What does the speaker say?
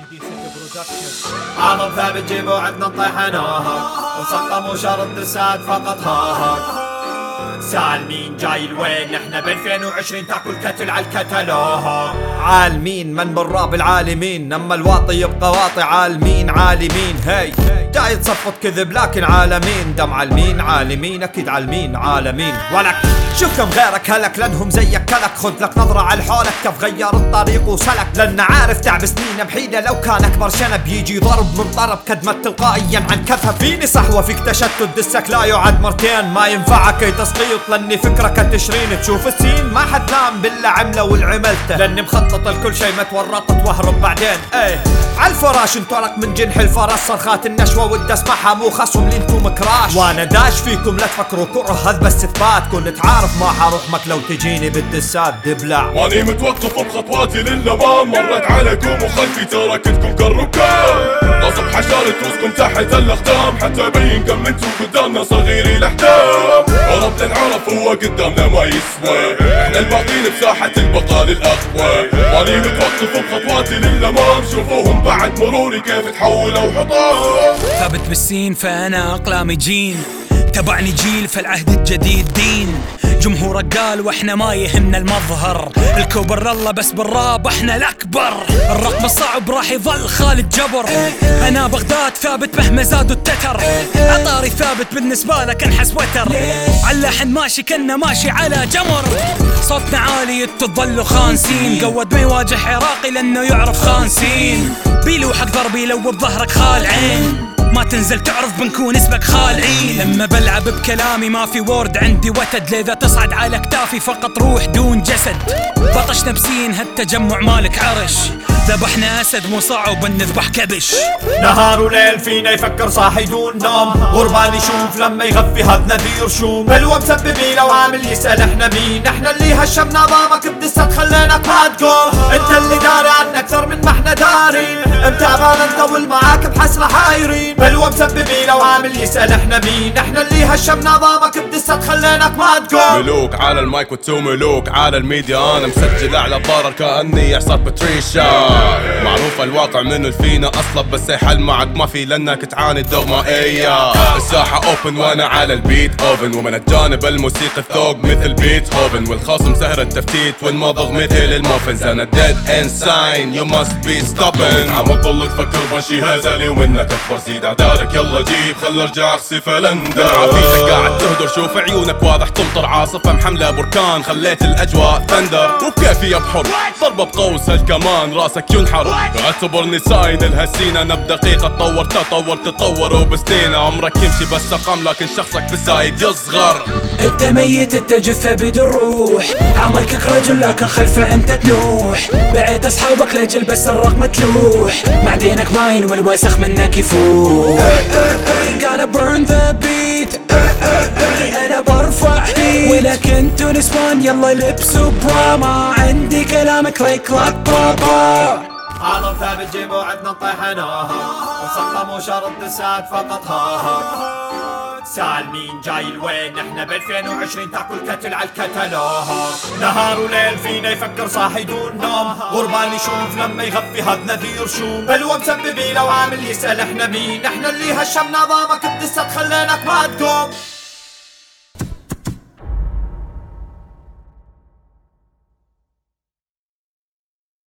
عالم ثابت جيبوا عدنا نطيحناها وسقموا شرط الساد فقط هاها. سالمين جاي الوين نحنا ب2020 تاكل كتل على الكتلوها. عالمين من بالراب العالمين اما الواطي يبقى واطي. عالمين عالمين هي جاي تصفط كذب لكن عالمين. دم عالمين عالمين اكيد عالمين عالمين. ولك شوف كم غيرك هلك لانهم زيك كلك. خذ لك نظرة على حولك كيف غير الطريق وسلك. لان عارف تعب سنين بحيدة لو كان اكبر شنب يجي ضرب من طرب كدمة تلقائيا عن كفها. فيني صحوة فيك تشتت دسك لا يعد مرتين. ما ينفعك اي تسقيط لاني فكرك تشرين. تشوف السين ما حد نام بالله عمله والعملته. لاني مخطط لكل شي ما تورطت واهرب بعدين. ايه عالفراش انطلق من جنح الفرس. صرخات النشوة ودي اسمعها مو خصم لينكم كراش. وانا داش فيكم لا تفكروا كره هذا بس اثبات. كنت عارف ما حرحمك لو تجيني بالدسات دبلع. ماني متوقف بخطواتي للامام. مرت عليكم وخلفي تركتكم كالركاب. غصب حشارة روسكم تحت الاختام. حتى ابين كم انتم قدامنا صغيري الاحجام. رب العرف هو قدامنا ما يسوى. احنا الباقين بساحة البقاء للاقوى. ماني متوقف بخطواتي للامام. شوفوهم بعد مروري كيف تحولوا حطام. ثابت بالسين فانا اقلامي جين. تبعني جيل فالعهد الجديد دين. جمهورك قال واحنا ما يهمنا المظهر. الكبر الله بس بالراب احنا الاكبر. الرقم الصعب راح يظل خالد جبر. انا بغداد ثابت مهما زادوا التتر. عطاري ثابت بالنسبة لك انحس وتر. عاللحن ماشي كنا ماشي على جمر. صوتنا عالي تظلوا خانسين. قود ما يواجه عراقي لانه يعرف خانسين. بيلو حق ضربي لو بظهرك خالعين. ما تنزل تعرف بنكون اسمك خالعين. لما بلعب بكلامي ما في وورد عندي وتد. لذا تصعد على كتافي فقط روح دون جسد. بطشنا بسين هالتجمع مالك عرش. ذبحنا اسد مو صعب نذبح كبش. نهار وليل فينا يفكر صاحي دون نوم. غربان يشوف لما يغفي هذا نذير شوم. بلوى مسببي لو عامل يسأل احنا مين. احنا اللي هشمنا ضامك بدست خليناك ما تقوم. انت اللي داري عنا اكثر من ما احنا دارين. متابعنا نطول معاك بحسرة حايرين. بلوى مسببي لو عامل يسأل احنا مين. احنا اللي هشمنا ضامك بدست خليناك ما تقوم. ملوك على المايك وتو ملوك على الميديا. انا مسجل اعلى ضرر كأني اعصار باتريشا. معروف الواقع منو الفينا اصلا بس حل معك ما في لانك تعاني الدغمائية. الساحة اوبن وانا على البيت اوفن. ومن الجانب الموسيقى الثوق مثل بيتهوفن. والخصم سهر التفتيت والمضغ مثل الموفنز. انا dead and sign you must be stopping. عم تضل تفكر بنشي هزلي ومنك اكبر. زيد عدارك يلا جيب خل ارجع اخسف لندن. عفيتك قاعد تهدر شوف عيونك واضح تمطر عاصفة محملة بركان. خليت الاجواء ثندر وبكيفي ابحر. ضربة بقوس هالكمان راسك ينحر. اعتبرني ساين الهسين. انا بدقيقة تطور وبسنين. عمرك يمشي بس اقام لكن شخصك بالزايد يصغر. انت ميت انت جثة بدون روح. عملك رجل لكن خلفه انت تنوح. بعت اصحابك لاجل بس الرقم تلوح. معدينك باين والوسخ منك يفوح. Gotta burn the beat. انا برفع ولكن تونسبان يلا لبسوا برا. ما عندي كلامك like بابا. عالم ثابت جيبوا عدنا نطيحناها وسقموا شرط دسات فقط هاها. سالمين جاي الوين نحنا ب2020 تاكل كتل على الكتلوها. نهار وليل فينا يفكر صاحي دون نوم. غربان يشوف لما يغفي هذا نذير شوم. بلوى مسببي لو عامل يسأل احنا مين. احنا اللي هشمنا ضامك بدست خليناك ما تقوم.